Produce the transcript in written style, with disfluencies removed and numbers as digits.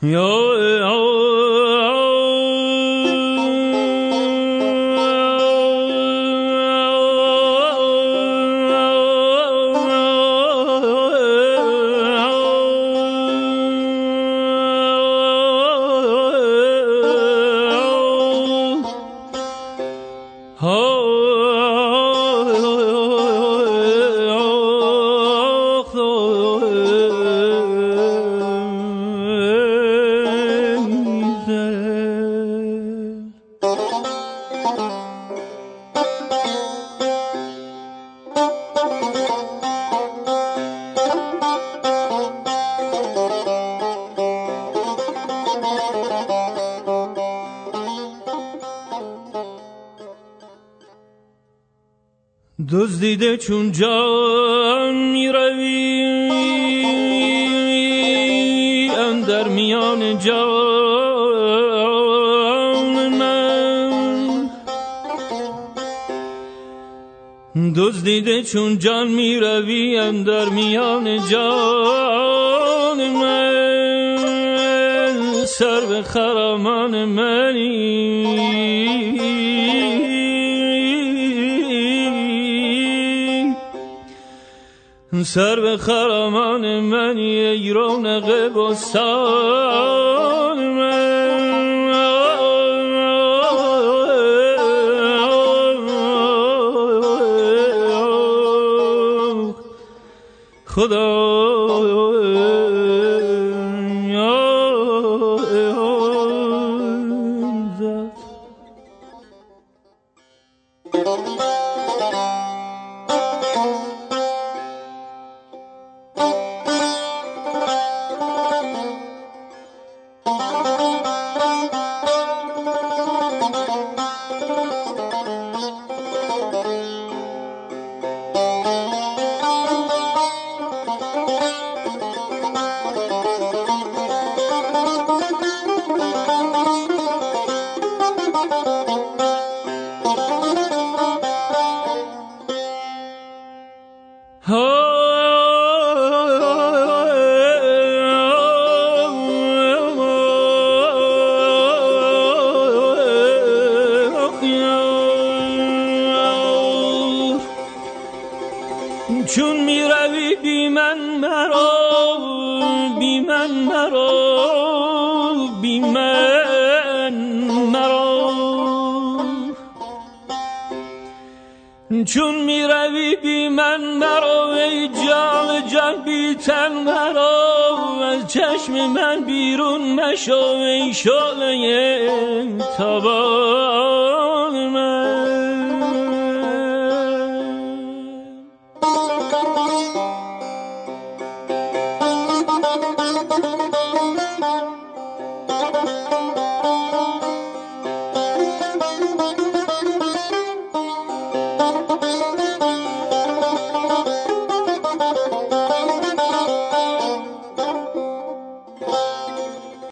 دزدیده چون جان می روی اندر میان جان من، دزدیده چون جان می روی اندر میان جان من، سر به خرامان منی سر به خرامان منی ای رونق بستان من. خدا چون می روی بی من مرا، بی من مرا، بی من مرا، چون می روی بی من مرا ای جان جان بی تن مرا، از چشم من بیرون مشو ای شعله تابان من.